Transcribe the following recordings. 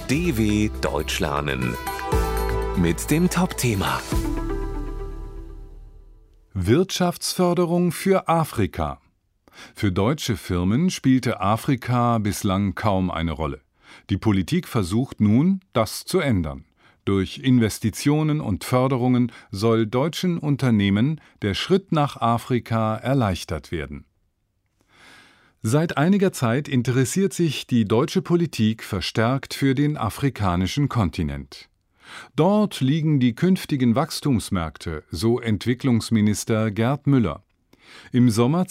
DW Deutsch lernen mit dem Top-Thema Wirtschaftsförderung für Afrika. Für deutsche Firmen spielte Afrika bislang kaum eine Rolle. Die Politik versucht nun, das zu ändern. Durch Investitionen und Förderungen soll deutschen Unternehmen der Schritt nach Afrika erleichtert werden. Seit einiger Zeit interessiert sich die deutsche Politik verstärkt für den afrikanischen Kontinent. Dort liegen die künftigen Wachstumsmärkte, so Entwicklungsminister Gerd Müller. Im Sommer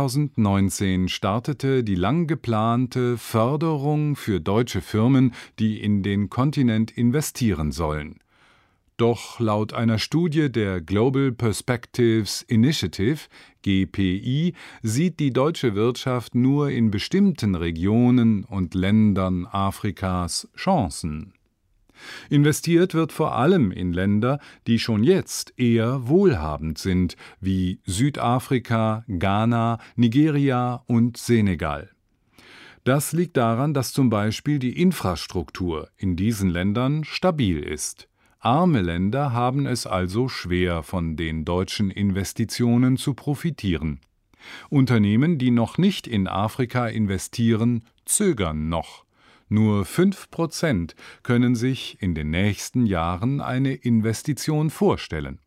2019 startete die lang geplante Förderung für deutsche Firmen, die in den Kontinent investieren sollen. Doch laut einer Studie der Global Perspectives Initiative, GPI, sieht die deutsche Wirtschaft nur in bestimmten Regionen und Ländern Afrikas Chancen. Investiert wird vor allem in Länder, die schon jetzt eher wohlhabend sind, wie Südafrika, Ghana, Nigeria und Senegal. Das liegt daran, dass zum Beispiel die Infrastruktur in diesen Ländern stabil ist. Arme Länder haben es also schwer, von den deutschen Investitionen zu profitieren. Unternehmen, die noch nicht in Afrika investieren, zögern noch. Nur 5% können sich in den nächsten Jahren eine Investition vorstellen.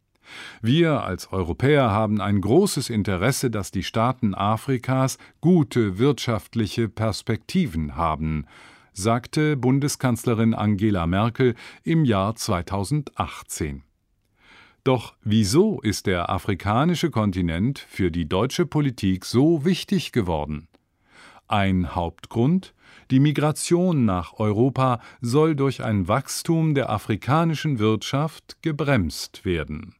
Wir als Europäer haben ein großes Interesse, dass die Staaten Afrikas gute wirtschaftliche Perspektiven haben, sagte Bundeskanzlerin Angela Merkel im Jahr 2018. Doch wieso ist der afrikanische Kontinent für die deutsche Politik so wichtig geworden? Ein Hauptgrund: die Migration nach Europa soll durch ein Wachstum der afrikanischen Wirtschaft gebremst werden.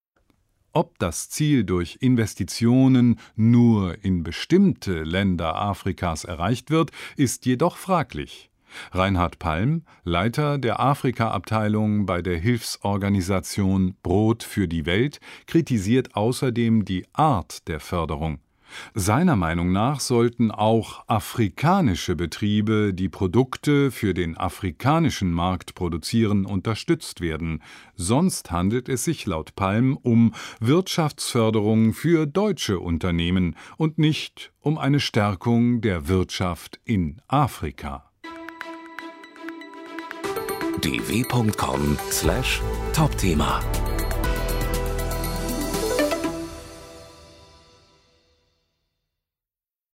Ob das Ziel durch Investitionen nur in bestimmte Länder Afrikas erreicht wird, ist jedoch fraglich. Reinhard Palm, Leiter der Afrika-Abteilung bei der Hilfsorganisation Brot für die Welt, kritisiert außerdem die Art der Förderung. Seiner Meinung nach sollten auch afrikanische Betriebe, die Produkte für den afrikanischen Markt produzieren, unterstützt werden. Sonst handelt es sich laut Palm um Wirtschaftsförderung für deutsche Unternehmen und nicht um eine Stärkung der Wirtschaft in Afrika. dw.com/Topthema